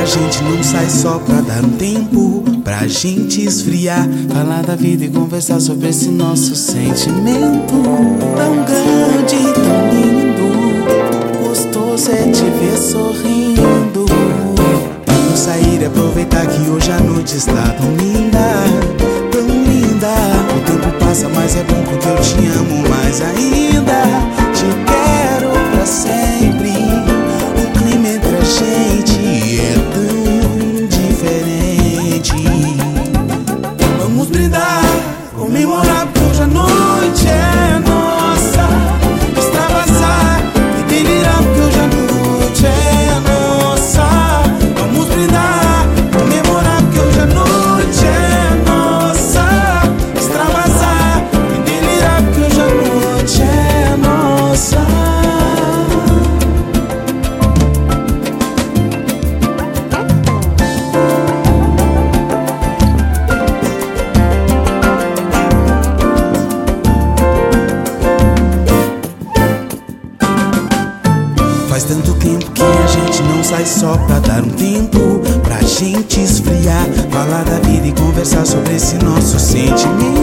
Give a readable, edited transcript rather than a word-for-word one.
gente não sai só pra dar um tempo pra gente esfriar, falar da vida e conversar sobre esse nosso sentimento tão grande, tão lindo. Gostoso é te ver sorrindo. Vamos sair e aproveitar que hoje a noite está tão linda, tão linda. O tempo passa, mas é bom porque eu te amo mais ainda. Te quero pra sempre. O clima entre a gente é tão diferente. Vamos brindar, comemorar, porque hoje a noite é nossa. Extravasar e delirar, porque hoje a noite é nossa. Vamos brindar, comemorar, porque hoje a noite é nossa. Extravasar e delirar, porque hoje a noite é nossa. Faz tanto tempo que a gente não sai só pra dar um tempo pra gente esfriar, falar da vida e conversar sobre esse nosso sentimento